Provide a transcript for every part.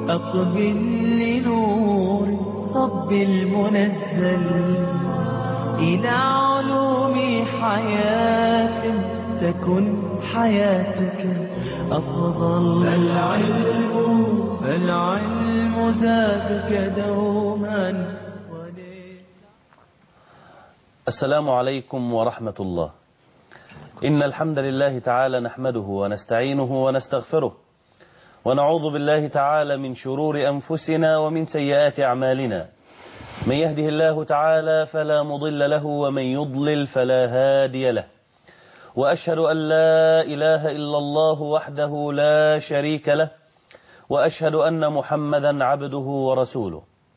أقبل لنور رب المنزل إلى علوم حياة تكن حياتك أفضل. فالعلم زادك دوما. السلام عليكم ورحمة الله. إن الحمد لله تعالى نحمده ونستعينه ونستغفره، ونعوذ بالله تعالى من شرور أنفسنا ومن سيئات أعمالنا. من يهده الله تعالى فلا مضل له، ومن يضلل فلا هادي له. وأشهد أن لا إله إلا الله وحده لا شريك له، وأشهد أن محمدا عبده ورسوله.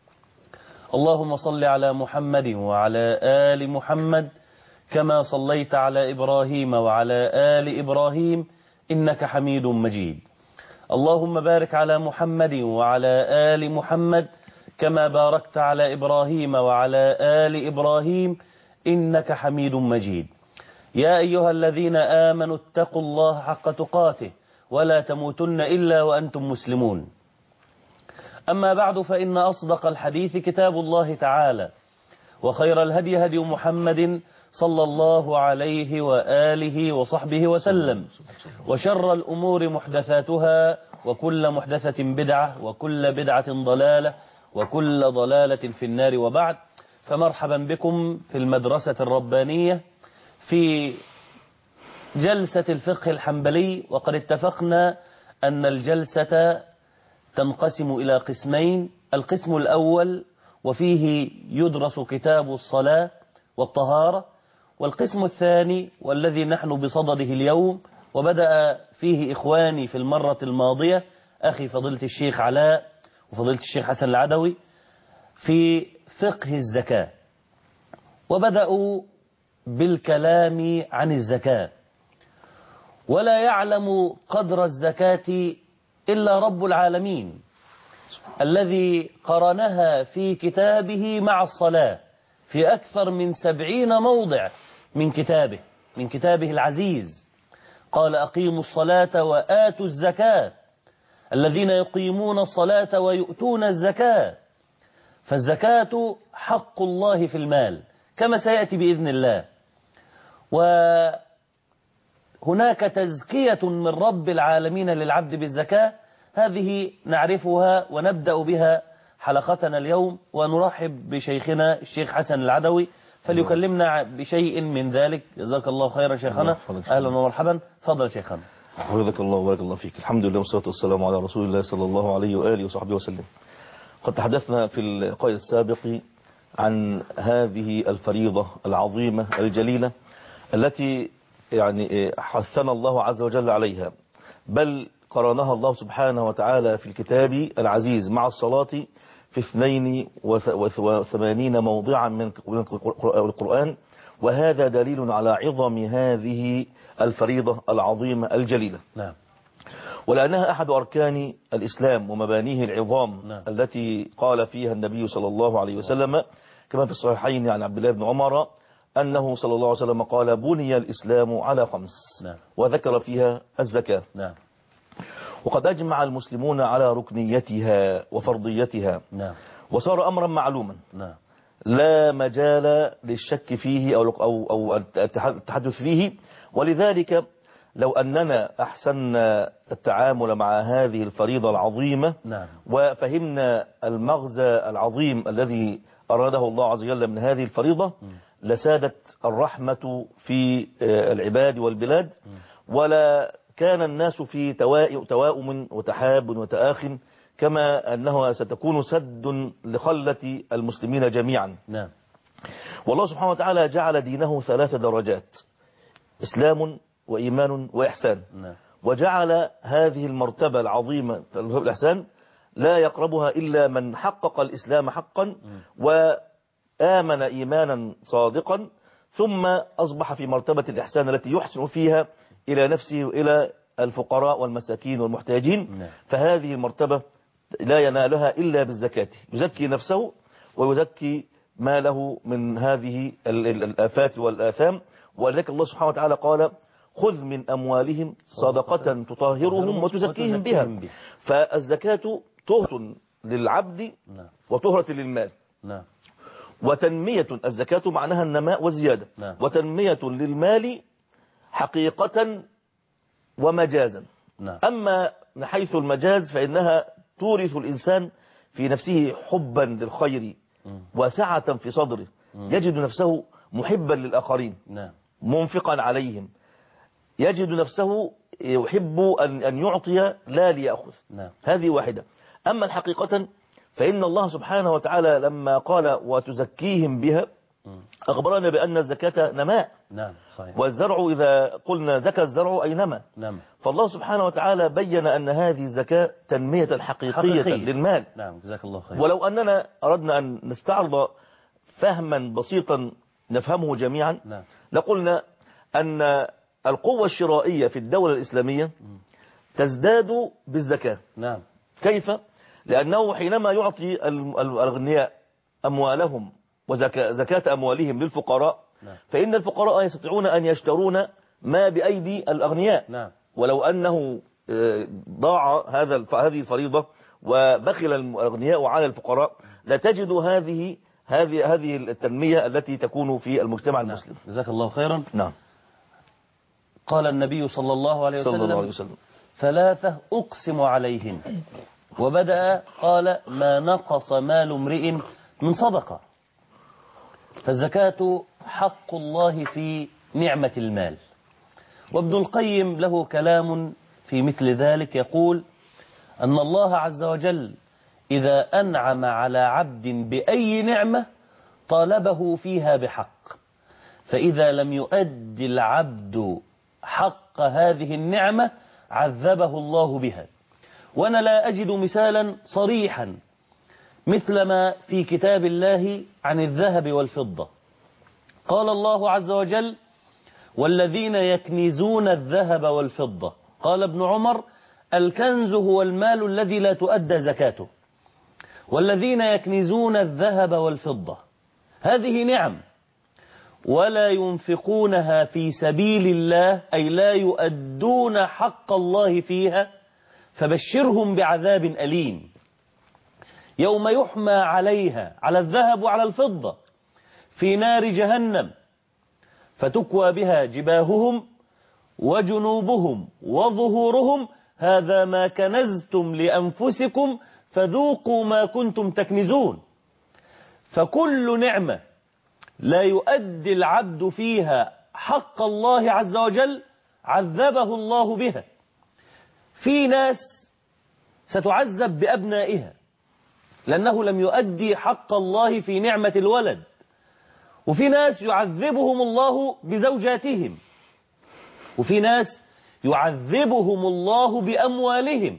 اللهم صل على محمد وعلى آل محمد كما صليت على إبراهيم وعلى آل إبراهيم إنك حميد مجيد. اللهم بارك على محمد وعلى آل محمد كما باركت على إبراهيم وعلى آل إبراهيم إنك حميد مجيد. يا أيها الذين آمنوا اتقوا الله حق تقاته ولا تموتن إلا وأنتم مسلمون. أما بعد، فإن أصدق الحديث كتاب الله تعالى، وخير الهدي هدي محمد صلى الله عليه وآله وصحبه وسلم، وشر الأمور محدثاتها، وكل محدثة بدعة، وكل بدعة ضلالة، وكل ضلالة في النار. وبعد، فمرحبا بكم في المدرسة الربانية في جلسة الفقه الحنبلي. وقد اتفقنا أن الجلسة تنقسم إلى قسمين. القسم الأول وفيه يدرس كتاب الصلاة والطهارة، والقسم الثاني والذي نحن بصدده اليوم وبدأ فيه إخواني في المرة الماضية، أخي فضيلة الشيخ علاء وفضيلة الشيخ حسن العدوي، في فقه الزكاة، وبدأوا بالكلام عن الزكاة. ولا يعلم قدر الزكاة إلا رب العالمين الذي قرنها في كتابه مع الصلاة في أكثر من 70 موضع من كتابه العزيز. قال: أقيموا الصلاة وآتوا الزكاة، الذين يقيمون الصلاة ويؤتون الزكاة. فالزكاة حق الله في المال كما سيأتي بإذن الله. وهناك تزكية من رب العالمين للعبد بالزكاة، هذه نعرفها ونبدأ بها حلقتنا اليوم. ونرحب بشيخنا الشيخ حسن العدوي فليكلمنا بشيء من ذلك. جزاك الله خيرا شيخنا، أهلا ومرحبا. تفضل شيخنا. حفظك الله وبارك الله فيك. الحمد لله والصلاة والسلام على رسول الله صلى الله عليه وآله وصحبه وسلم. قد تحدثنا في اللقاء السابق عن هذه الفريضة العظيمة الجليلة التي حثنا الله عز وجل عليها، بل قرنها الله سبحانه وتعالى في الكتاب العزيز مع الصلاة في 82 موضعا من القرآن. وهذا دليل على عظم هذه الفريضة العظيمة الجليلة. نعم. ولأنها أحد أركان الإسلام ومبانيه العظام. نعم. التي قال فيها النبي صلى الله عليه وسلم كما في الصحيحين عن عبد الله بن عمر أنه صلى الله عليه وسلم قال: بني الإسلام على 5. نعم. وذكر فيها الزكاة. نعم. وقد أجمع المسلمون على ركنيتها وفرضيتها. نعم. وصار أمرا معلوما. نعم. لا مجال للشك فيه أو التحدث فيه. ولذلك لو أننا أحسننا التعامل مع هذه الفريضة العظيمة، نعم، وفهمنا المغزى العظيم الذي أراده الله عز وجل من هذه الفريضة، لسادت الرحمة في العباد والبلاد، ولا كان الناس في تواؤم وتحاب وتآخٍ، كما أنه ستكون سد لخلة المسلمين جميعا. نعم. والله سبحانه وتعالى جعل دينه 3 درجات: إسلام وإيمان وإحسان. نعم. وجعل هذه المرتبة العظيمة الإحسان لا يقربها إلا من حقق الإسلام حقا وآمن إيمانا صادقا، ثم أصبح في مرتبة الإحسان التي يحسن فيها إلى نفسه وإلى الفقراء والمساكين والمحتاجين. نعم. فهذه المرتبة لا ينالها إلا بالزكاة، يزكي نفسه ويزكي ما له من هذه الآفات والآثام. ولذلك الله سبحانه وتعالى قال: خذ من أموالهم صدقة تطهرهم وتزكيهم بها. فالزكاة طهرة للعبد نعم. وطهرة للمال. نعم. وتنمية الزكاة معناها النماء والزيادة. نعم. وتنمية للمال حقيقة ومجازا. نعم. أما من حيث المجاز فإنها تورث الإنسان في نفسه حبا للخير وسعة في صدره، يجد نفسه محبا للآخرين، نعم. منفقا عليهم، يجد نفسه يحب أن يعطي لا ليأخذ. نعم. هذه واحدة. أما الحقيقة فإن الله سبحانه وتعالى لما قال وتزكيهم بها أخبرنا بأن الزكاة نماء. نعم صحيح. والزرع إذا قلنا زكى الزرع أي نمى. نعم. فالله سبحانه وتعالى بين أن هذه الزكاة تنمية حقيقية للمال. نعم جزاك الله خير. ولو أننا أردنا أن نستعرض فهما بسيطا نفهمه جميعا، نعم. لقلنا أن القوة الشرائية في الدولة الإسلامية تزداد بالزكاة. نعم. كيف؟ لأنه حينما يعطي الأغنياء أموالهم وزكاة أموالهم للفقراء، نعم. فإن الفقراء يستطيعون أن يشترون ما بأيدي الأغنياء. نعم. ولو أنه ضاع هذه الفريضة وبخل الأغنياء على الفقراء لتجد هذه التنمية التي تكون في المجتمع المسلم. نعم. جزاك الله خيرا. نعم. قال النبي صلى الله عليه وسلم 3 أقسم عليهن، وبدأ قال ما نقص مال امرئ من صدقة. فالزكاة حق الله في نعمة المال. وابن القيم له كلام في مثل ذلك، يقول أن الله عز وجل إذا أنعم على عبد بأي نعمة طالبه فيها بحق، فإذا لم يؤد العبد حق هذه النعمة عذبه الله بها. وأنا لا أجد مثالا صريحا مثل ما في كتاب الله عن الذهب والفضة. قال الله عز وجل والذين يكنزون الذهب والفضة. قال ابن عمر الكنز هو المال الذي لا تؤدى زكاته. والذين يكنزون الذهب والفضة هذه نعم ولا ينفقونها في سبيل الله، أي لا يؤدون حق الله فيها، فبشرهم بعذاب أليم يوم يحمى عليها، على الذهب وعلى الفضة، في نار جهنم فتكوى بها جباههم وجنوبهم وظهورهم هذا ما كنزتم لأنفسكم فذوقوا ما كنتم تكنزون. فكل نعمة لا يؤدي العبد فيها حق الله عز وجل عذبه الله بها. في ناس ستعذب بأبنائها لأنه لم يؤدي حق الله في نعمة الولد، وفي ناس يعذبهم الله بزوجاتهم، وفي ناس يعذبهم الله بأموالهم.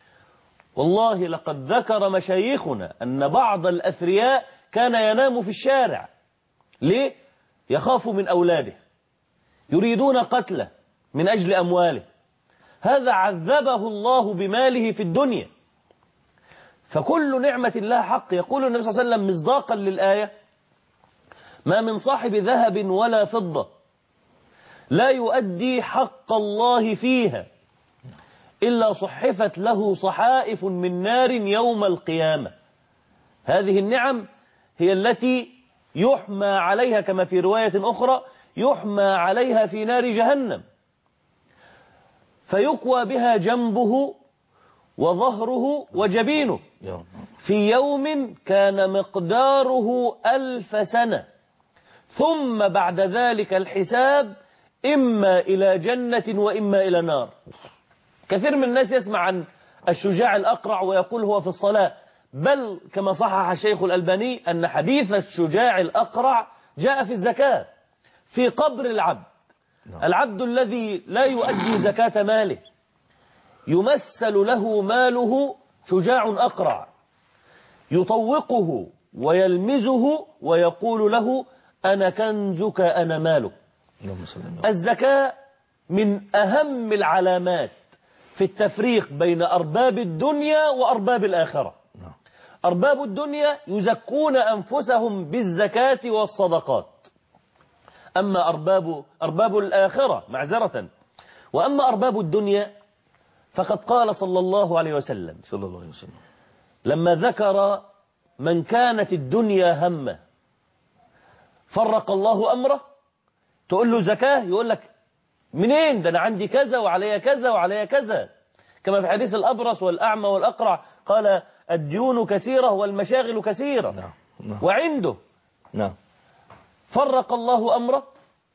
والله لقد ذكر مشايخنا أن بعض الأثرياء كان ينام في الشارع. ليه؟ يخاف من أولاده، يريدون قتله من أجل أمواله. هذا عذبه الله بماله في الدنيا. فكل نعمة لها حق. يقول النبي صلى الله عليه وسلم مصداقا للآية ما من صاحب ذهب ولا فضة لا يؤدي حق الله فيها إلا صحفت له صحائف من نار يوم القيامة. هذه النعم هي التي يحمى عليها كما في رواية أخرى يحمى عليها في نار جهنم فيكوى بها جنبه وظهره وجبينه في يوم كان مقداره 1000 سنة، ثم بعد ذلك الحساب إما إلى جنة وإما إلى نار. كثير من الناس يسمع عن الشجاع الأقرع ويقول هو في الصلاة، بل كما صحح الشيخ الألباني أن حديث الشجاع الأقرع جاء في الزكاة في قبر العبد. العبد الذي لا يؤدي زكاة ماله يمثل له ماله شجاع أقرع يطوقه ويلمزه ويقول له أنا كنزك أنا مالك. الزكاة من أهم العلامات في التفريق بين أرباب الدنيا وأرباب الآخرة. أرباب الدنيا يزكون أنفسهم بالزكاة والصدقات، أما أرباب الآخرة معذرة، وأما أرباب الدنيا فقد قال صلى الله عليه وسلم لما ذكر من كانت الدنيا همه فرق الله أمره، تقول له زكاة يقول لك منين ده، أنا عندي كذا وعلي كذا وعلي كذا، كما في حديث الأبرص والأعمى والأقرع قال الديون كثيرة والمشاغل كثيرة. نعم. وعنده نعم. فرق الله أمره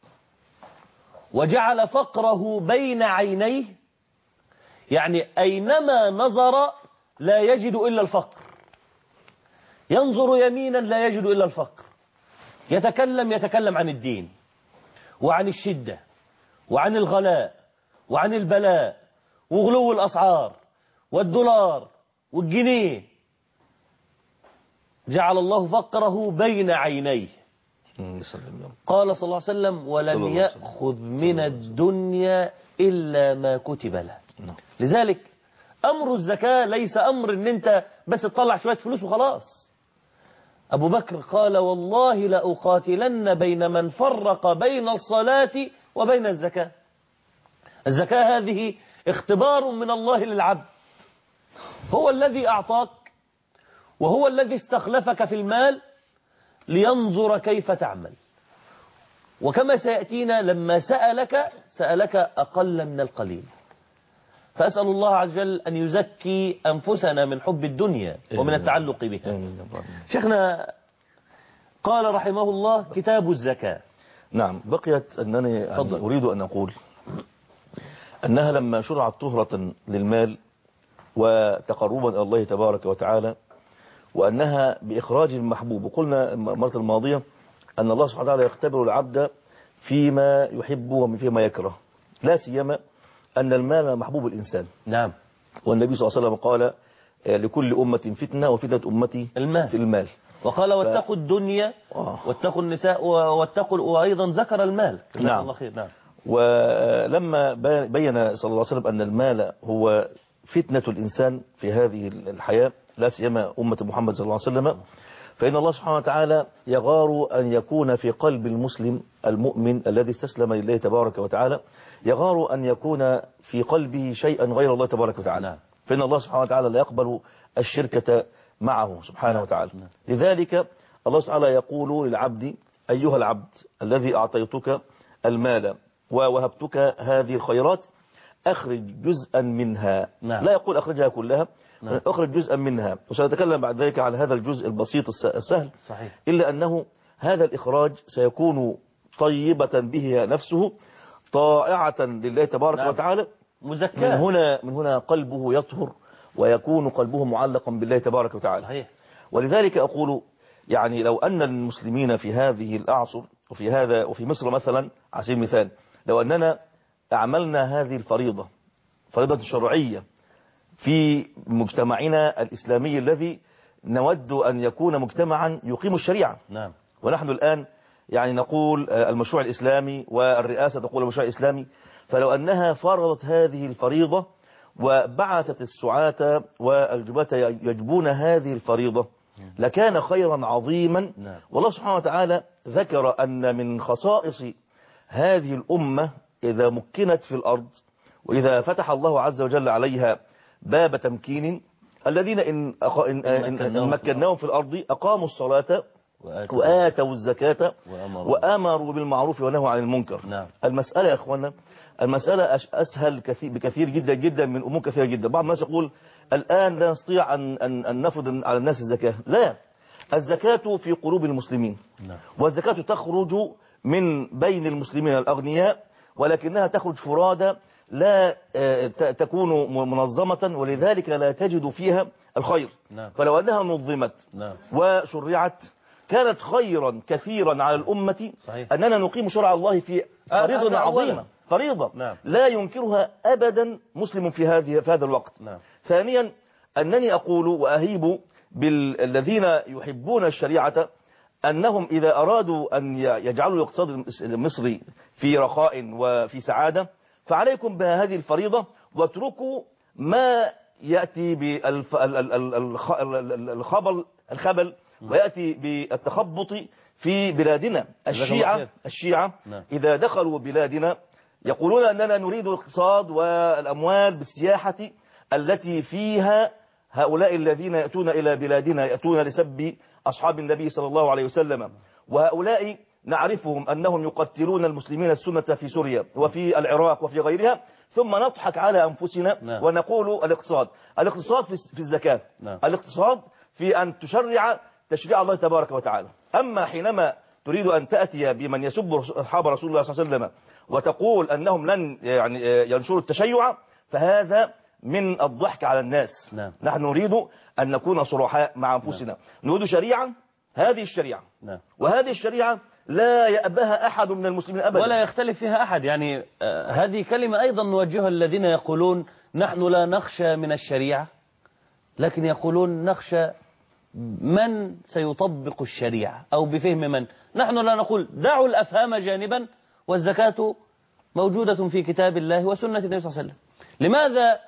وجعل فقره بين عينيه، يعني أينما نظر لا يجد إلا الفقر، ينظر يمينا لا يجد إلا الفقر، يتكلم عن الدين وعن الشدة وعن الغلاء وعن البلاء وغلو الأسعار والدولار والجنيه، جعل الله فقره بين عينيه. قال صلى الله عليه وسلم ولم يأخذ من الدنيا إلا ما كتب له. لذلك أمر الزكاة ليس أمر ان انت بس تطلع شوية فلوس وخلاص. أبو بكر قال والله لأقاتلن بين من فرق بين الصلاة وبين الزكاة. الزكاة هذه اختبار من الله للعبد، هو الذي أعطاك وهو الذي استخلفك في المال لينظر كيف تعمل. وكما سيأتينا لما سألك أقل من القليل، فأسأل الله عز وجل أن يزكي أنفسنا من حب الدنيا ومن التعلق بها. شيخنا قال رحمه الله كتاب الزكاة. نعم. بقيت أنني أريد أن أقول أنها لما شرعت طهرة للمال وتقربا إلى الله تبارك وتعالى، وأنها بإخراج المحبوب، وقلنا المرة الماضية أن الله سبحانه وتعالى يختبر العبد فيما يحب وفيما يكره، لا سيما أن المال محبوب الإنسان. نعم. والنبي صلى الله عليه وسلم قال لكل أمة فتنة وفتنة أمتي المال. في المال. وقال واتقوا الدنيا واتقوا النساء واتقوا، وأيضا ذكر المال. نعم. الله خير. نعم. ولما بين صلى الله عليه وسلم أن المال هو فتنة الإنسان في هذه الحياة، لا سيما أمة محمد صلى الله عليه وسلم، فإن الله سبحانه وتعالى يغار أن يكون في قلب المسلم المؤمن الذي استسلم لله تبارك وتعالى، يغار أن يكون في قلبه شيئا غير الله تبارك وتعالى، فإن الله سبحانه وتعالى لا يقبل الشركة معه سبحانه وتعالى. لذلك الله سبحانه وتعالى يقول للعبد أيها العبد الذي أعطيتك المال ووهبتك هذه الخيرات أخرج جزءا منها. لا يقول أخرجها كلها، أخرج جزءا منها، وسنتكلم بعد ذلك عن هذا الجزء البسيط السهل. صحيح. إلا أنه هذا الإخراج سيكون طيبة به نفسه، طائعة لله تبارك وتعالى، مزكاة. من هنا قلبه يطهر ويكون قلبه معلقا بالله تبارك وتعالى. صحيح. ولذلك أقول يعني لو أن المسلمين في هذه الأعصر وفي مصر مثلا على سبيل المثال، لو أننا أعملنا هذه الفريضة، فريضة شرعية في مجتمعنا الإسلامي الذي نود أن يكون مجتمعا يقيم الشريعة. نعم. ونحن الآن يعني نقول المشروع الإسلامي والرئاسة تقول المشروع الإسلامي، فلو أنها فرضت هذه الفريضة وبعثت السعاة والجباة يجبون هذه الفريضة لكان خيرا عظيما. نعم. والله سبحانه وتعالى ذكر أن من خصائص هذه الأمة إذا مكنت في الأرض وإذا فتح الله عز وجل عليها باب تمكين، الذين إن مكناهم في الأرض أقاموا الصلاة وآتوا الزكاة وآمروا بالمعروف ونهوا عن المنكر. نعم. المسألة يا أخوانا، المسألة أسهل بكثير جدا جدا من أمور كثيرة جدا. بعض الناس يقول الآن لا نستطيع أن نفرض على الناس الزكاة. لا، الزكاة في قلوب المسلمين. نعم. والزكاة تخرج من بين المسلمين الأغنياء، ولكنها تخرج فرادى لا تكون منظمة، ولذلك لا تجد فيها الخير. نعم. فلو أنها نظمت نعم. وشرعت كانت خيرا كثيرا على الأمة. صحيح. أننا نقيم شرع الله في فريضة عظيمة، فريضة. نعم. لا ينكرها أبدا مسلم في هذا الوقت. نعم. ثانيا أنني أقول وأهيب بالذين يحبون الشريعة أنهم إذا أرادوا أن يجعلوا الاقتصاد المصري في رخاء وفي سعادة فعليكم بهذه الفريضة، واتركوا ما يأتي بالخبل ويأتي بالتخبط في بلادنا. الشيعة نعم. إذا دخلوا بلادنا يقولون أننا نريد الاقتصاد والأموال بالسياحة التي فيها هؤلاء الذين يأتون إلى بلادنا يأتون لسب أصحاب النبي صلى الله عليه وسلم، وهؤلاء نعرفهم أنهم يقتلون المسلمين السنة في سوريا وفي العراق وفي غيرها، ثم نضحك على أنفسنا ونقول الاقتصاد في الزكاة، الاقتصاد في أن تشرع تشريع الله تبارك وتعالى. أما حينما تريد أن تأتي بمن يسب أصحاب رسول الله صلى الله عليه وسلم وتقول أنهم لن ينشروا التشيع، فهذا من الضحك على الناس. نحن نريد أن نكون صرحاء مع أنفسنا. نريد شريعة، هذه الشريعة وهذه الشريعة لا يأباها أحد من المسلمين أبدا ولا يختلف فيها أحد. يعني هذه كلمة أيضا نوجهها الذين يقولون نحن لا نخشى من الشريعة، لكن يقولون نخشى من سيطبق الشريعة أو بفهم من. نحن لا نقول دعوا الأفهام جانبا، والزكاة موجودة في كتاب الله وسنة النبي صلى الله عليه وسلم. لماذا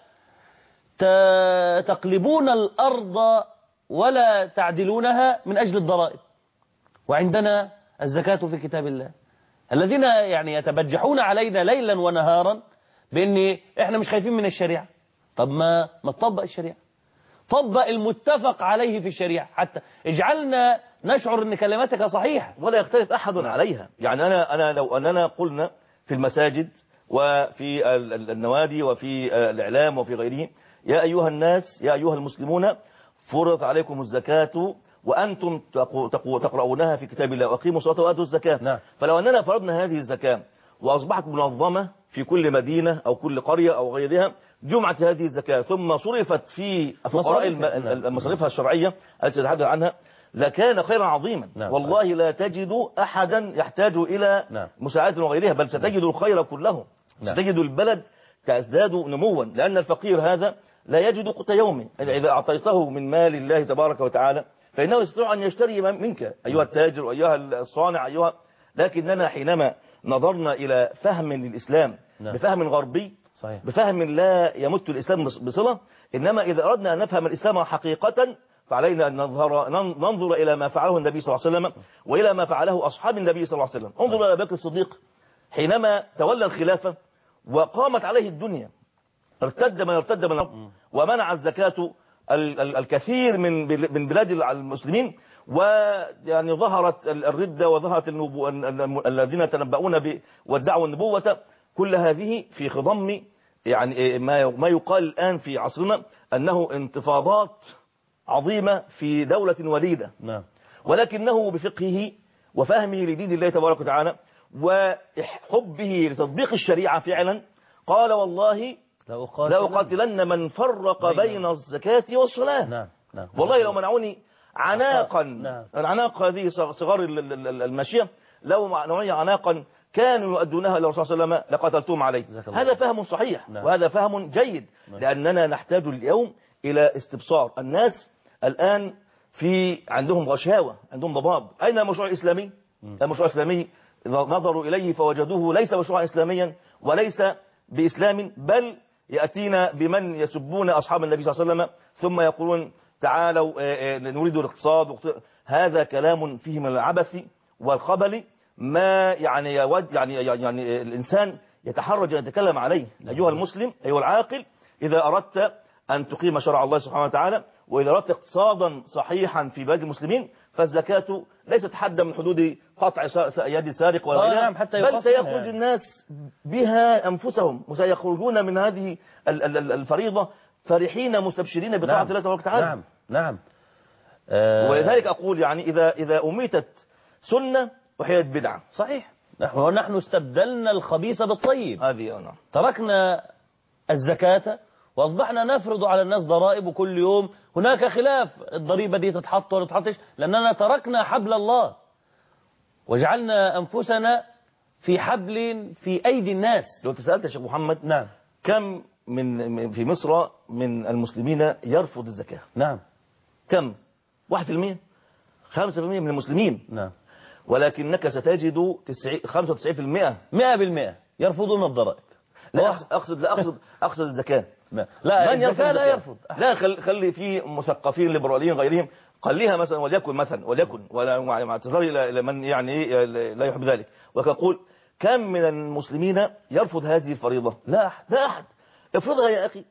تقلبون الأرض ولا تعدلونها من أجل الضرائب وعندنا الزكاة في كتاب الله؟ الذين يعني يتبجحون علينا ليلا ونهارا بأن إحنا مش خايفين من الشريعة. طب ما تطبق الشريعة، طبق المتفق عليه في الشريعة، حتى اجعلنا نشعر أن كلماتك صحيحة ولا يختلف أحد عليها. يعني أنا لو أننا قلنا في المساجد وفي النوادي وفي الإعلام وفي غيره يا أيها الناس يا أيها المسلمون فرضت عليكم الزكاة وأنتم تقرؤونها في كتاب الله وأقيموا الصلاة وآتوا الزكاة. فلو أننا فرضنا هذه الزكاة وأصبحت منظمة في كل مدينة أو كل قرية أو غيرها، جمعت هذه الزكاة ثم صرفت في فقراء مصاريفها الشرعية التي نتحدث عنها، لكان خيرا عظيما. والله لا تجد أحدا يحتاج إلى مساعدة وغيرها، بل ستجد الخير كله. ستجد البلد تزداد نموا، لأن الفقير هذا لا يجد قوت يومه. إذا أعطيته من مال الله تبارك وتعالى فإنه يستطيع أن يشتري منك أيها التاجر وأيها الصانع لكننا حينما نظرنا إلى فهم للإسلام بفهم غربي صحيح، بفهم لا يمت الإسلام بصلة، إنما إذا أردنا أن نفهم الإسلام حقيقة فعلينا أن ننظر إلى ما فعله النبي صلى الله عليه وسلم وإلى ما فعله أصحاب النبي صلى الله عليه وسلم. انظر إلى أبي بكر الصديق حينما تولى الخلافة وقامت عليه الدنيا، ارتد من ارتد من الأرض، ومنع الزكاة الكثير من بلاد المسلمين، ويعني ظهرت الردة وظهرت الذين تنبؤون وادعوا النبوة. كل هذه في خضم يعني ما يقال الآن في عصرنا أنه انتفاضات عظيمة في دولة وليدة، ولكنه بفقهه وفهمه لدين الله تبارك وتعالى وحبه لتطبيق الشريعة فعلا قال والله لأقاتلن من فرق بين الزكاة والصلاة. والله لو منعوني عناق هذه صغار الماشية، لو منعوني عناقا كانوا يؤدونها إلى الرسول صلى الله عليه وسلم لقتلتهم عليه. هذا فهم صحيح وهذا فهم جيد، لأننا نحتاج اليوم إلى استبصار. الناس الآن عندهم غشاوة، عندهم ضباب. أين المشروع الإسلامي؟ المشروع الإسلامي نظروا إليه فوجدوه ليس مشروعا إسلاميا وليس بإسلام، بل يأتينا بمن يسبون أصحاب النبي صلى الله عليه وسلم ثم يقولون تعالوا نريد الاقتصاد. هذا كلام فيه من العبث والخبل ما يعني يود يعني الإنسان يتحرج أن يتكلم عليه. أيها المسلم أيها العاقل، إذا أردت أن تقيم شرع الله سبحانه وتعالى وإذا أردت اقتصادا صحيحا في بلاد المسلمين فالزكاة ليست حدا من حدود قطع يد سارق ولا غيرها، بل سيخرج الناس بها أنفسهم وسيخرجون من هذه الفريضة فرحين مستبشرين بطاعة الله تبارك وتعالى. نعم. ولذلك أقول يعني إذا أميتت سنة وحيت بدعة. صحيح. ونحن استبدلنا الخبيث بالطيب. هذه تركنا الزكاة وأصبحنا نفرض على الناس ضرائب، وكل يوم هناك خلاف الضريبة دي تتحط ولا تتحطش، لأننا تركنا حبل الله وجعلنا أنفسنا في حبل في أيدي الناس. لو تسألت يا شيخ محمد كم في مصر من المسلمين يرفض الزكاة؟ كم؟ 1%؟ 5% من المسلمين؟ ولكنك ستجد 95% 100% يرفضون الضرائب. لا أقصد الزكاة. لا الزكاة لا يرفض. لا خلي في مثقفين ليبراليين غيرهم قليها مثلا وليكن ولا مع اعتذار إلى من يعني لا يحب ذلك، وكقول كم من المسلمين يرفض هذه الفريضة؟ لا أحد. افرضها يا أخي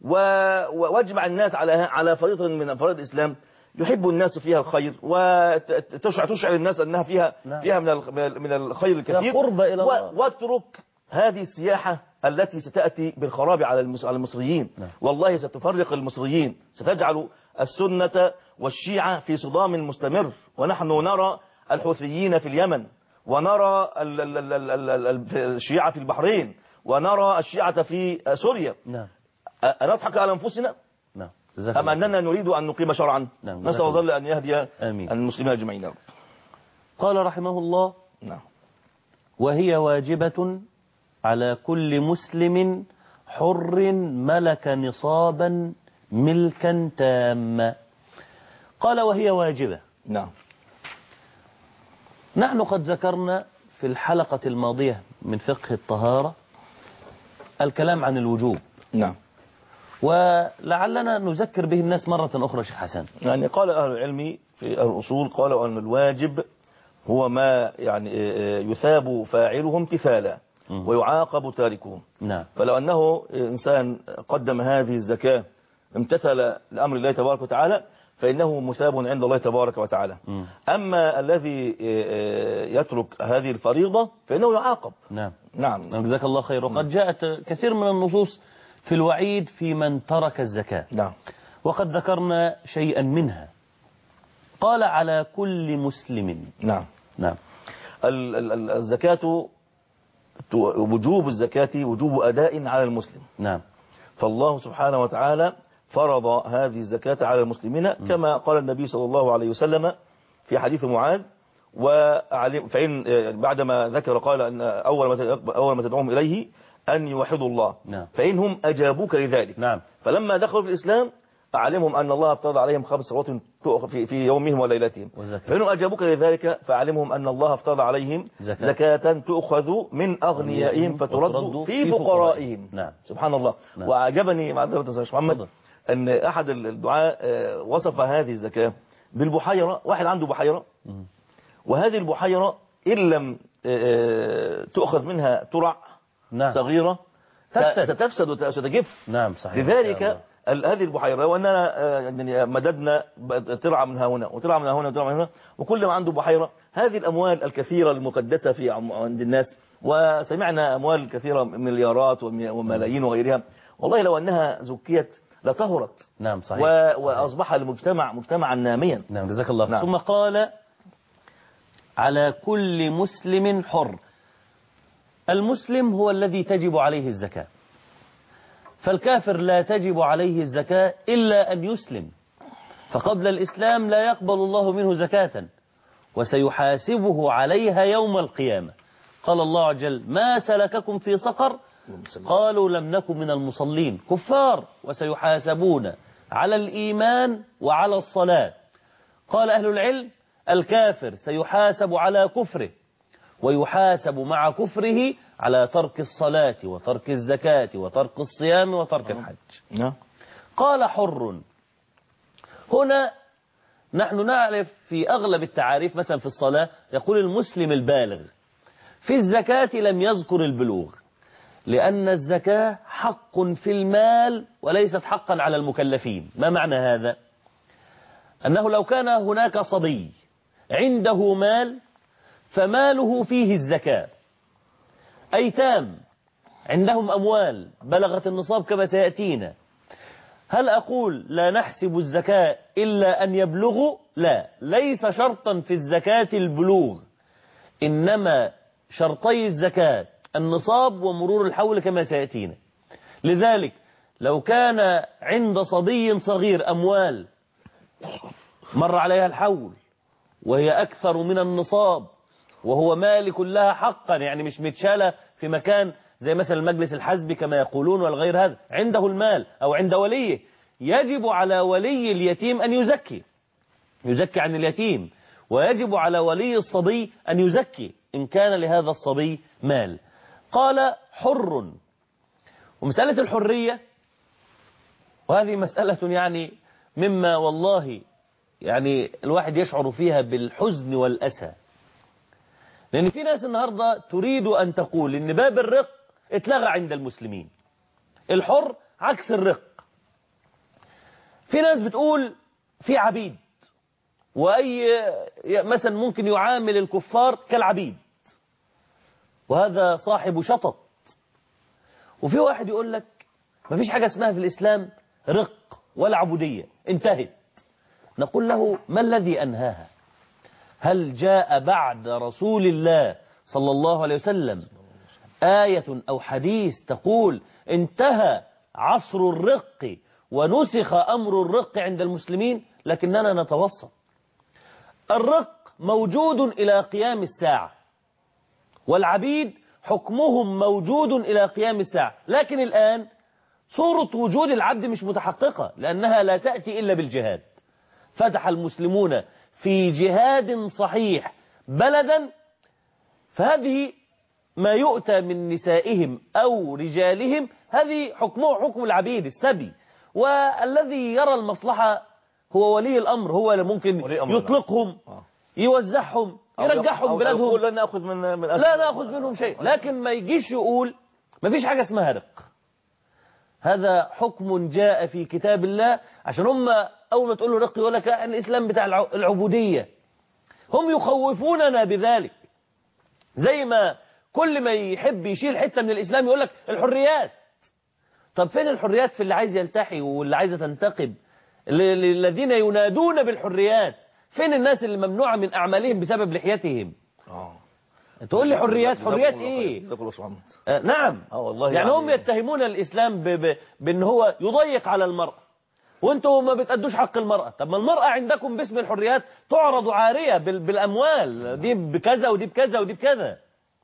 واجمع الناس على فريضة من فرائض الإسلام يحب الناس فيها الخير، وتشعر الناس أنها فيها من الخير الكثير، قرب إلى الله. واترك هذه السياحة التي ستأتي بالخراب على المصريين. والله ستفرق المصريين، ستجعل السنة والشيعة في صدام مستمر. ونحن نرى الحوثيين في اليمن، ونرى الشيعة في البحرين، ونرى الشيعة في سوريا. أنضحك على أنفسنا أم أننا نريد أن نقيم شرعا؟ نسأل الله أن يهدي المسلمين أجمعين. قال رحمه الله: وهي واجبة على كل مسلم حر ملك نصابا ملكا تاما. قال وهي واجبة. نحن قد ذكرنا في الحلقة الماضية من فقه الطهارة الكلام عن الوجوب. ولعلنا نذكر به الناس مرة أخرى شيخ حسن. يعني قال أهل العلم في أهل الأصول قالوا أن الواجب هو ما يعني يثاب فاعله امتثالا ويعاقب تاركه. فلو أنه إنسان قدم هذه الزكاة امتثل لأمر الله تبارك وتعالى فإنه مثاب عند الله تبارك وتعالى. أما الذي يترك هذه الفريضة فإنه يعاقب. نعم جزاك الله خير. وقد جاءت كثير من النصوص في الوعيد في من ترك الزكاة. وقد ذكرنا شيئا منها. قال على كل مسلم. الزكاة وجوب الزكاة وجوب أداء على المسلم. فالله سبحانه وتعالى فرض هذه الزكاة على المسلمين كما قال النبي صلى الله عليه وسلم في حديث معاذ. فإن بعدما ذكر قال أن أول ما تدعوهم إليه أن يوحدوا الله. فإنهم أجابوك لذلك. فلما دخلوا في الإسلام أعلمهم أن الله افترض عليهم 5 صلوات في يومهم وليلتهم. فإنهم أجابوك لذلك فأعلمهم أن الله افترض عليهم زكاة تؤخذ من أغنيائهم فترد في فقرائهم. سبحان الله. وأعجبني معذرة يا محمد أن أحد الدعاء وصف هذه الزكاة بالبحيرة. واحد عنده بحيرة، وهذه البحيرة إن لم تؤخذ منها ترع صغيرة ستفسد وستجف. صحيح. لذلك هذه البحيرة وأننا يعني مددنا ترعى من هنا وترعى من هنا وترعى من هنا، وكل ما عنده بحيرة هذه الأموال الكثيرة المقدسة في عند الناس، وسمعنا أموال كثيرة مليارات وملايين وغيرها، والله لو أنها زكيت لطهرت. صحيح. وأصبح المجتمع مجتمعا ناميا. جزاك الله. ثم قال على كل مسلم حر. المسلم هو الذي تجب عليه الزكاة، فالكافر لا تجب عليه الزكاة إلا أن يسلم، فقبل الإسلام لا يقبل الله منه زكاة وسيحاسبه عليها يوم القيامة. قال الله عز وجل: ما سلككم في سقر؟ قالوا لم نكن من المصلين. كفار وسيحاسبون على الإيمان وعلى الصلاة. قال أهل العلم: الكافر سيحاسب على كفره، ويحاسب مع كفره على ترك الصلاة وترك الزكاة وترك الصيام وترك الحج. قال حر. هنا نحن نعرف في أغلب التعاريف مثلا في الصلاة يقول المسلم البالغ. في الزكاة لم يذكر البلوغ، لأن الزكاة حق في المال وليست حقا على المكلفين. ما معنى هذا؟ أنه لو كان هناك صبي عنده مال فماله فيه الزكاة، أيتام عندهم أموال بلغت النصاب كما سيأتينا، هل أقول لا نحسب الزكاة إلا أن يبلغوا؟ لا، ليس شرطا في الزكاة البلوغ، إنما شرطي الزكاة النصاب ومرور الحول كما سيأتينا. لذلك لو كان عند صبي صغير أموال مر عليها الحول وهي أكثر من النصاب وهو مالك لها حقا، يعني مش متشالة في مكان زي مثلا المجلس الحزبي كما يقولون والغير، هذا عنده المال أو عند وليه، يجب على ولي اليتيم أن يزكي عن اليتيم، ويجب على ولي الصبي أن يزكي إن كان لهذا الصبي مال. قال حر. ومسألة الحرية، وهذه مسألة يعني مما والله يعني الواحد يشعر فيها بالحزن والأسى، لأن في ناس النهاردة تريد أن تقول إن باب الرق اتلغى عند المسلمين. الحر عكس الرق، في ناس بتقول في عبيد، وأي مثلا ممكن يعامل الكفار كالعبيد، وهذا صاحب شطط. وفي واحد يقول لك ما فيش حاجة اسمها في الإسلام رق ولا عبودية، انتهت. نقول له ما الذي أنهاها؟ هل جاء بعد رسول الله صلى الله عليه وسلم آية أو حديث تقول انتهى عصر الرق ونسخ أمر الرق عند المسلمين؟ لكننا نتوسط. الرق موجود إلى قيام الساعة، والعبيد حكمهم موجود إلى قيام الساعة، لكن الآن صورة وجود العبد مش متحققة، لأنها لا تأتي إلا بالجهاد. فتح المسلمون في جهاد صحيح بلدا، فهذه ما يؤتى من نسائهم أو رجالهم هذه حكمه حكم العبيد السبي، والذي يرى المصلحة هو ولي الأمر، هو اللي ممكن يطلقهم، يوزعهم، يرجعهم بلادهم. لا نأخذ لا نأخذ منهم شيء، لكن ما يجيش يقول ما فيش حاجة اسمها رق. هذا حكم جاء في كتاب الله، عشان هم أول ما تقول له رق يقول لك الإسلام بتاع العبودية. هم يخوفوننا بذلك، زي ما كل ما يحب يشيل حتة من الإسلام يقول لك الحريات. طب فين الحريات في اللي عايز يلتحي واللي عايزة تنتقب، الذين ينادون بالحريات؟ فين الناس اللي ممنوعة من أعمالهم بسبب لحيتهم؟ تقول لي حريات ايه؟ نعم. يعني هم يتهمون الإسلام بأن هو يضيق على المرأة، وانتم ما بتأدوش حق المرأة. طب ما المرأة عندكم باسم الحريات تعرض عارية بالأموال، دي بكذا ودي بكذا ودي بكذا.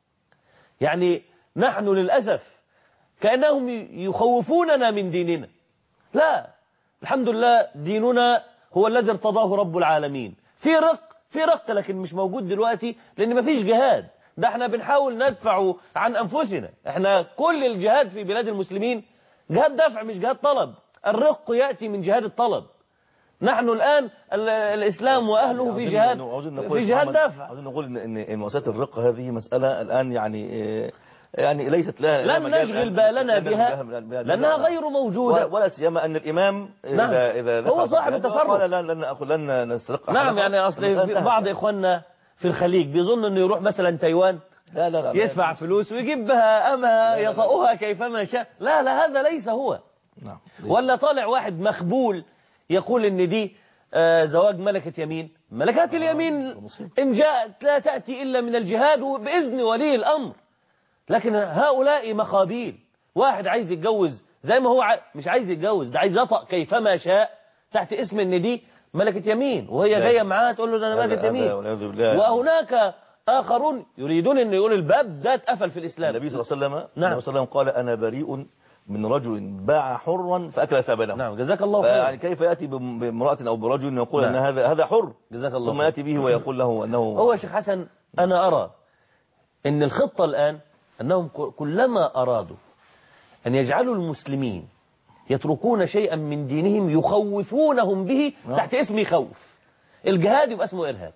يعني نحن للأسف كأنهم يخوفوننا من ديننا. لا، الحمد لله ديننا هو الذي ارتضاه رب العالمين. في رق لكن مش موجود دلوقتي لأن ما فيش جهاد. ده احنا بنحاول ندفع عن أنفسنا. احنا كل الجهاد في بلاد المسلمين جهاد دفع مش جهاد طلب. الرق يأتي من جهاد الطلب. نحن الآن الإسلام وأهله في جهاد دفع. عاوزين نقول إن مسألة الرق هذه مسألة الآن يعني ليست لها لن نشغل بالنا بها لأنها غير موجودة، ولا سيما أن الإمام نعم. إذا هو صاحب التصرف. لن نسترق. نعم، يعني أصل بعض إخواننا في الخليج بيظن أنه يروح مثلا تايوان لا يدفع فلوس ويجيب بها أما يطأها كيفما شاء. لا هذا ليس هو. نعم. ولا طالع واحد مخبول يقول ان دي زواج ملكة يمين. ملكات اليمين إن جاءت لا تأتي إلا من الجهاد وبإذن ولي الأمر. لكن هؤلاء مخابيل. واحد عايز يتجوز زي ما هو مش عايز يتجوز، ده عايز يطأ كيفما شاء تحت اسم ان دي ملكة يمين، وهي جاية معاه تقول له ده أنا ملكة يمين. وهناك آخرون يريدون أن يقول الباب ده اتقفل في الإسلام. النبي صلى الله عليه وسلم نعم. النبي صلى الله عليه وسلم قال أنا بريء من رجل باع حرا فأكل ثمنه. نعم، جزاك الله خير. يعني كيف يأتي بامرأة أو برجل يقول نعم. أن هذا حر، جزاك الله ثم يأتي به ويقول له أنه هو. شيخ حسن، أنا أرى أن الخطة الآن أنهم كلما أرادوا أن يجعلوا المسلمين يتركون شيئا من دينهم يخوفونهم به تحت اسم يخوف. الجهاد يبقى اسمه إرهاب.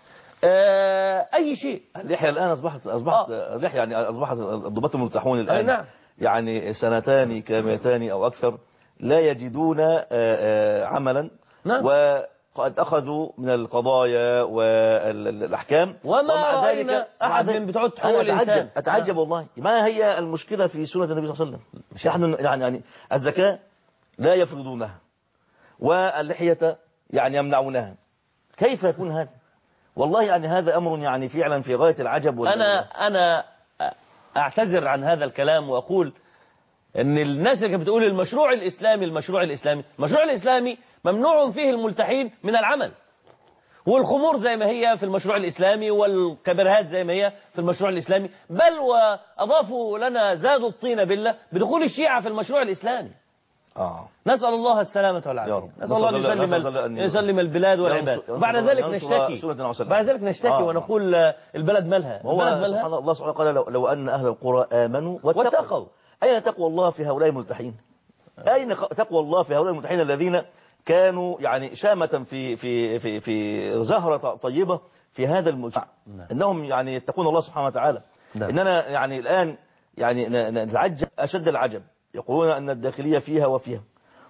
أي شيء. اللحية الآن أصبحت اللحية، يعني أصبحت الضباط الملتحون الآن نعم. يعني سنتان كاملتان أو أكثر لا يجدون عملا. نعم. وقد أخذوا من القضايا والأحكام، وما رأينا أحد من بتوع حقوق الإنسان. أتعجب والله. ما هي المشكلة في سنة النبي صلى الله عليه وسلم؟ نحن يعني الزكاة لا يفرضونها، واللحية يعني يمنعونها. كيف يكون هذا؟ والله يعني هذا أمر يعني فعلا في غاية العجب. أنا أعتذر عن هذا الكلام وأقول أن الناس اللي بتقول المشروع الإسلامي ممنوع فيه الملتحين من العمل، والخمور زي ما هي في المشروع الإسلامي، والكبرهات زي ما هي في المشروع الإسلامي، بل وأضافوا لنا زادوا الطين بالله بدخول الشيعة في المشروع الإسلامي. نسأل الله السلامة والعافية. نسأل الله أن يسلم البلاد والعباد. بعد ذلك نشتكي ونقول البلد مالها. سبحان الله سبحانه قال لو أن أهل القرى آمنوا واتقوا. أين تقوى الله في هؤلاء الملتحين؟ أين تقوى الله في هؤلاء الملتحين الذين كانوا يعني شامة في زهرة طيبة في هذا المجتمع؟ إنهم يعني يتقون الله سبحانه وتعالى. إننا يعني الآن يعني نتعجب أشد العجب. يقولون أن الداخلية فيها وفيها،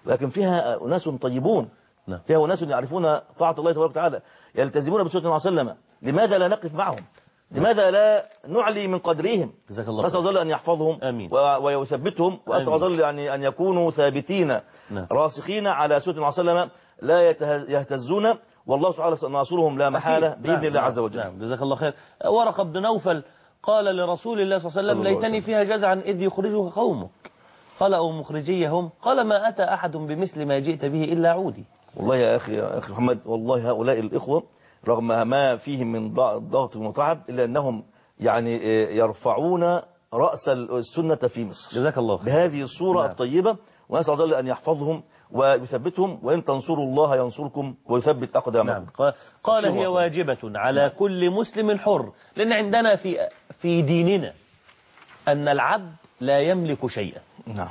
لكن فيها أناس طيبون، نعم. فيها أناس يعرفون طاعة الله تبارك وتعالى، يلتزمون بسنة الله صلى الله عليه وسلم. لماذا لا نقف معهم؟ لماذا لا نعلي من قدرهم؟ جزاك الله نسأل الله أن يحفظهم آمين. ويثبتهم، وأسأل الله يعني أن يكونوا ثابتين نعم. راسخين على سنة الله صلى الله عليه وسلم، لا يهتزون، والله سبحانه سننصرهم لا محالة بإذن الله عز وجل. نعم. جزاك الله خير. ورقة بن نوفل قال لرسول الله صلى الله عليه وسلم: ليتني فيها جزعا إذ يخرجه قومك. قال: أو مخرجيهم؟ قال: ما أتى أحد بمثل ما جئت به إلا عودي. والله يا أخي محمد، والله هؤلاء الإخوة رغم ما فيهم من ضغط وتعب إلا أنهم يعني يرفعون رأس السنة في مصر. جزاك الله خير. بهذه الصورة نعم. الطيبة، ونسأل الله أن يحفظهم ويثبتهم، وإن تنصروا الله ينصركم ويثبت أقدامكم. نعم. قال: هي واجبة على كل مسلم حر، لأن عندنا في ديننا أن العبد لا يملك شيئا. نعم.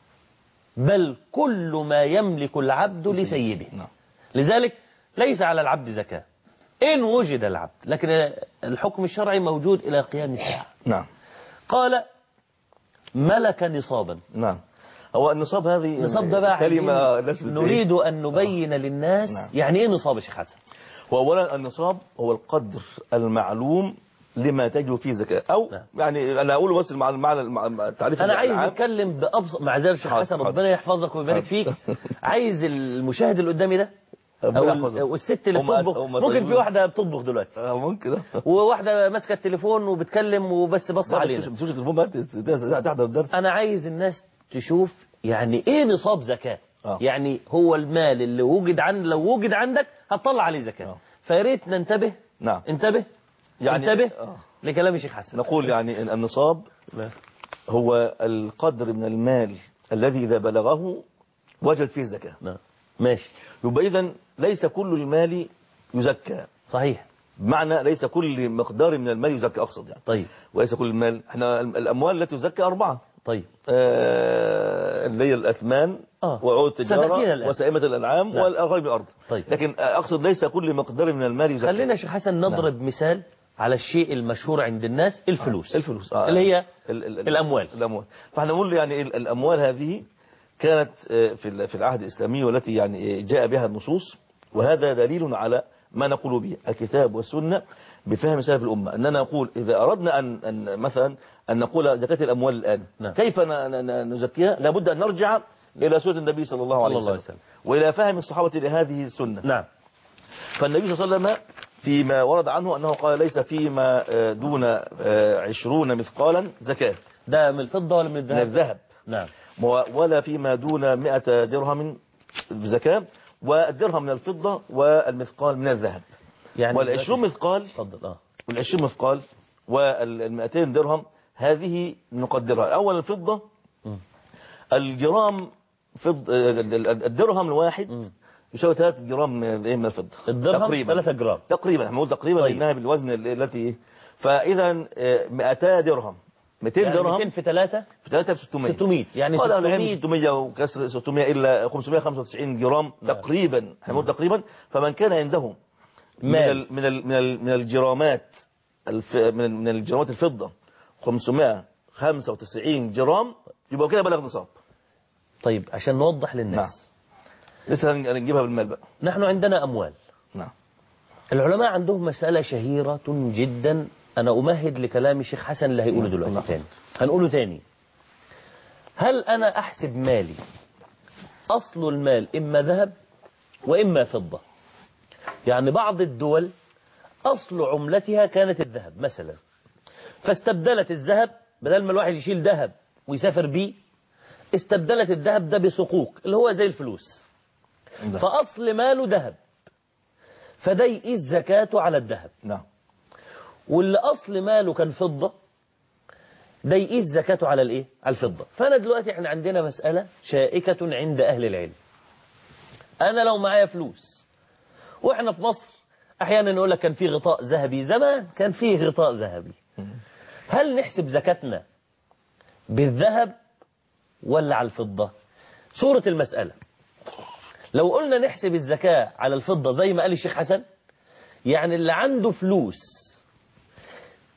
بل كل ما يملك العبد لسيده. نعم. لذلك ليس على العبد زكاة إن وجد العبد، لكن الحكم الشرعي موجود إلى قيام الساعة. نعم. قال: ملك نصابا. نعم. هو النصاب هذه نصاب ده بقى كلمة نريد أن نبين للناس نعم. يعني إيه نصاب يا شيخ حسن. وأولا النصاب هو القدر المعلوم لما تجب فيه زكاة، أو نعم. يعني أنا أقول بس مع التعريف. أنا عايز أتكلم بأبسط معذرة شيخ حسن، ربنا يحفظك ويبارك فيك. عايز المشاهد اللي قدامي ده أو الست اللي بتطبخ، ممكن في واحدة بتطبخ دلوقتي، ممكن وواحدة ماسكة التليفون وبتكلم وبس بص علينا، بتشوف التليفون بقى تحضر الدرس. أنا عايز الناس تشوف يعني إيه نصاب زكاة. يعني هو المال اللي وجد لو وجد عندك هتطلع عليه زكاة. فياريت ننتبه. نعم. انتبه يعني انتبه لكلام الشيخ حسن. نقول يعني النصاب هو القدر من المال الذي إذا بلغه وجب فيه زكاة. نعم. ماشي. يبقى إذن ليس كل المال يزكى. صحيح. بمعنى ليس كل مقدار من المال يزكى، أقصد يعني. طيب. وليس كل المال، احنا الأموال التي تزكى 4. طيب. اللي هي الأثمان وعود التجارة وسائمة الأنعام والأغراض الأرض. طيب. لكن أقصد ليس كل مقدار من المال يزكى. خلينا يا شيخ حسن نضرب مثال على الشيء المشهور عند الناس، الفلوس. الفلوس اللي هي الأموال. فاحنا نقول يعني الأموال هذه كانت في العهد الإسلامي والتي يعني جاء بها النصوص، وهذا دليل على ما نقول به الكتاب والسنة بفهم سلف الأمة. أننا نقول إذا أردنا أن مثلا أن نقول زكاة الأموال الآن، نعم. كيف نزكيها؟ لابد أن نرجع إلى سنة النبي صلى الله عليه وسلم وإلى فهم الصحابة لهذه السنة. نعم. فالنبي صلى الله عليه وسلم فيما ورد عنه أنه قال: ليس فيما دون 20 مثقالا زكاة. ده من الفضة ولا من الذهب؟ من الذهب. نعم. ولا فيما دون 100 درهم زكاة، والدرهم من الفضة والمثقال من الذهب. يعني وال20 مثقال، اتفضل. وال20 مثقال وال200 درهم هذه نقدرها. أول الفضة الجرام الدرهم الواحد يساوي 3 جرام من الفضة. الدرهم تقريبا 3 جرام تقريبا، احنا بنقول تقريبا طيب. لأنها بالوزن التي، فإذا 200 درهم 200 يعني درهم 200 في 3 ب 600 يعني 600 وكسر 600 إلا 595 جرام تقريبا، احنا بنقول تقريبا. فمن كان عنده من الجرامات من الجرامات الفضة 595 جرام يبقى كده بلغ نصاب. طيب عشان نوضح للناس. نعم. لسه هنجيبها بالمال بقى. نحن عندنا أموال. نعم. العلماء عندهم مسألة شهيرة جدا، أنا أمهد لكلام الشيخ حسن اللي هيقوله دلوقتي تاني، هنقوله تاني. هل أنا أحسب مالي أصل المال إما ذهب وإما فضة؟ يعني بعض الدول أصل عملتها كانت الذهب مثلا، فاستبدلت الذهب، بدل ما الواحد يشيل ذهب ويسافر بيه، استبدلت الذهب ده بصكوك اللي هو زي الفلوس، فأصل ماله ذهب، فده يقيس زكاته على الذهب. نعم. واللي أصل ماله كان فضة ده يقيس زكاته على الإيه؟ على الفضة. فأنا دلوقتي احنا عندنا مسألة شائكة عند أهل العلم. أنا لو معايا فلوس، وإحنا في مصر أحيانا نقول لك كان في غطاء ذهبي، زمان كان فيه غطاء ذهبي، هل نحسب زكاتنا بالذهب ولا على الفضة؟ صورة المسألة لو قلنا نحسب الزكاة على الفضة زي ما قال الشيخ حسن، يعني اللي عنده فلوس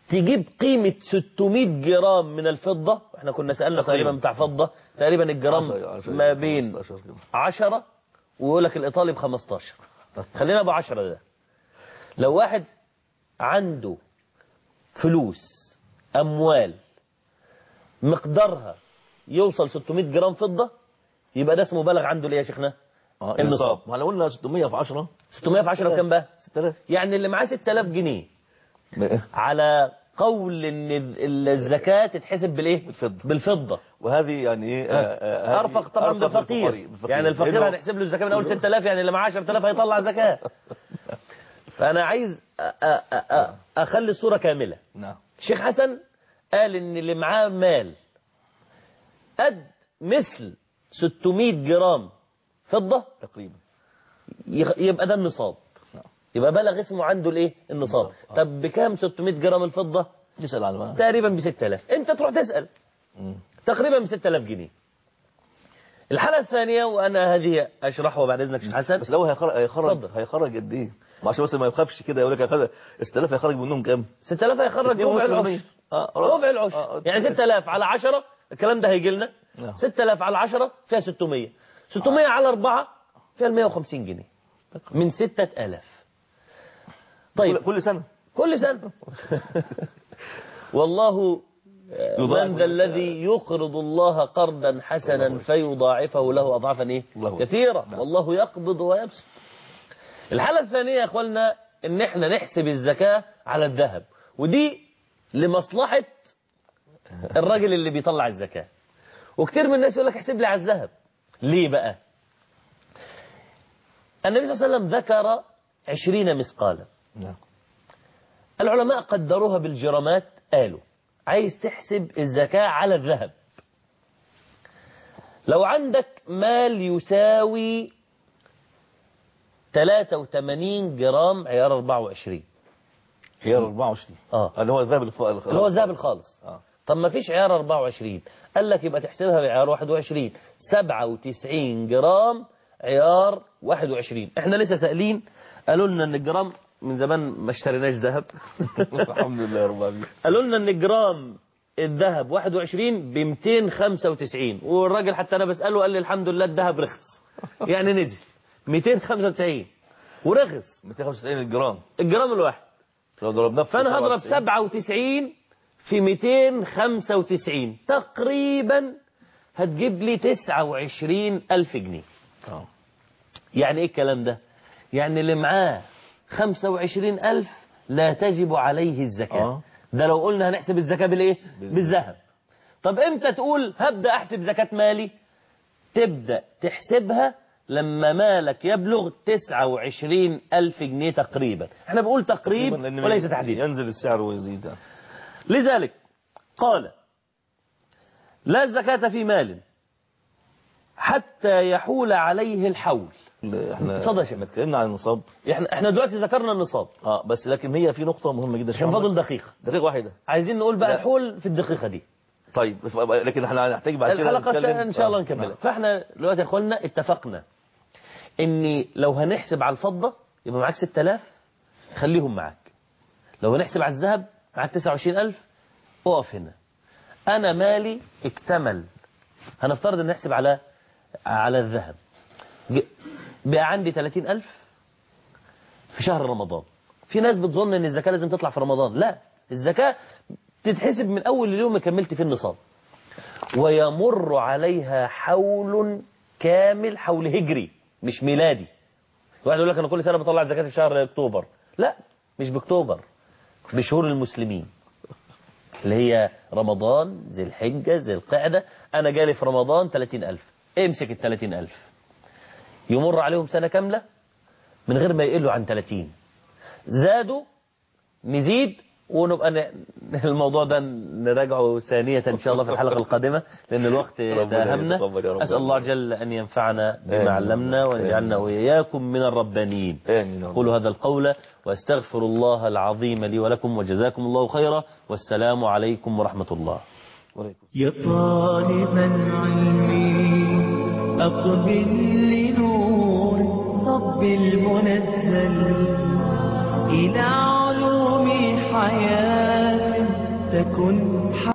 تجيب قيمة 600 جرام من الفضة. احنا كنا سألنا تقريبا بتاع فضة تقريبا الجرام ما بين 10 ويقول لك الإيطالي ب 15. خلينا ب10 ده. لو واحد عنده فلوس أموال مقدارها يوصل 600 جرام فضة، يبقى ده اسمه بالغ عنده ليه يا شيخنا؟ النصاب. ما احنا قلنا 600 في 10. 600 في 10 بكام بقى؟ 6000. يعني اللي معاه 6000 جنيه على قول ان الزكاة تتحسب بالايه؟ بالفضة. وهذه يعني ايه ارفق طبعا بالفقير. يعني الفقير هنحسب له الزكاة من اول 6000، يعني اللي معاه 10000 هيطلع زكاة. فانا عايز اخلي الصورة كاملة. نعم. الشيخ حسن قال ان اللي معاه مال قد مثل 600 جرام فضة تقريبا يبقى ده النصاب. يبقى بلغ اسمه عنده الايه؟ النصاب. طب بكام 600 جرام الفضة؟ تسأل على المال. تقريبا ب 6000. انت تروح تسأل تقريبا ب 6000 جنيه. الحالة الثانية وانا هذه اشرحها بعد اذنك شيخ حسن. بس لو هيخرج قد ايه؟ عشان بس ما يخافش كده يقول لك 6000 هيخرج منهم كام؟ 6000 هيخرج ربع العشر. ربع العشر. يعني 6000 على 10 الكلام ده هيجي لنا 6000 على 10 فيها 600. 600 على 4 فيها 150 جنيه من 6000. طيب كل سنة. كل سنة. والله من ذا الذي يقرض الله قرضا حسنا فيضاعفه له أضعافا إيه؟ كثيرة. والله يقبض ويبسط. الحالة الثانية يا أخواننا إن إحنا نحسب الزكاة على الذهب، ودي لمصلحة الراجل اللي بيطلع الزكاة. وكتير من الناس يقول لك احسب لي على الذهب. ليه بقى؟ النبي صلى الله عليه وسلم ذكر 20 مثقالا. العلماء قدروها بالجرامات. قالوا عايز تحسب الزكاة على الذهب، لو عندك مال يساوي 83 جرام عيار 24. عيار 24 اللي هو الذهب الخالص. اللي هو الذهب الخالص. طب ما فيش عيار 24. قال لك يبقى تحسبها بعيار 21. 97 جرام عيار 21. احنا لسه سائلين قالوا لنا ان الجرام من زمان ما اشتريناش ذهب. الحمد لله يا رب العالمين. قالوا لنا ان الجرام الذهب 21 ب 295، والراجل حتى انا بساله قال لي الحمد لله الذهب رخص. يعني نزل 295 ورخص. 295 الجرام. الجرام الواحد. لو ضربناه فانا هضرب 97 في 295 تقريبا هتجيب لي 29,000 جنيه. يعني ايه الكلام ده؟ يعني اللي معاه 25,000 لا تجب عليه الزكاة. ده لو قلنا هنحسب الزكاة بالايه؟ بالذهب. طب امتى تقول هبدأ احسب زكاة مالي؟ تبدأ تحسبها لما مالك يبلغ 29,000 جنيه تقريبا. احنا بنقول تقريب وليس تحديد. ينزل السعر ويزيد. لذلك قال لا زكاة في مال حتى يحول عليه الحول. احنا اتكلمنا عن النصاب. احنا دلوقتي ذكرنا النصاب. بس لكن هي في نقطة مهمة جدا. كان فاضل دقيقة واحدة. عايزين نقول بقى الحول في الدقيقة دي. طيب لكن احنا هنحتاج بعد كده الحلقة ان شاء الله نكملها. فاحنا دلوقتي يا اخوانا اتفقنا ان لو هنحسب على الفضة يبقى معاك 6000 خليهم معاك. لو هنحسب على الذهب معاك 29,000 اقف هنا. انا مالي اكتمل. هنفترض ان نحسب على الذهب. بقى عندي 30,000 في شهر رمضان. في ناس بتظن ان الزكاة لازم تطلع في رمضان. لا، الزكاة تتحسب من اول اليوم اللي كملت فيه النصاب، ويمر عليها حول كامل، حول هجري مش ميلادي. واحد يقول لك انا كل سنة بطلع زكاة في شهر اكتوبر. لا، مش باكتوبر، بشهور المسلمين اللي هي رمضان، ذي الحجة، ذي القعدة. انا جالي في رمضان 30,000. امسك ال 30,000 يمر عليهم سنة كاملة من غير ما يقلوا عن 30. زادوا نزيد، ونبقى الموضوع ده نراجعه ثانية إن شاء الله في الحلقة القادمة لأن الوقت داهمنا. أسأل الله جل أن ينفعنا بما علمنا ويجعلنا وإياكم من الربانيين. قولوا هذا القول وأستغفر الله العظيم لي ولكم وجزاكم الله خيرا، والسلام عليكم ورحمة الله. يا طالب العلم أقبل لنور رب المنزل إلى علوم حياتي تكن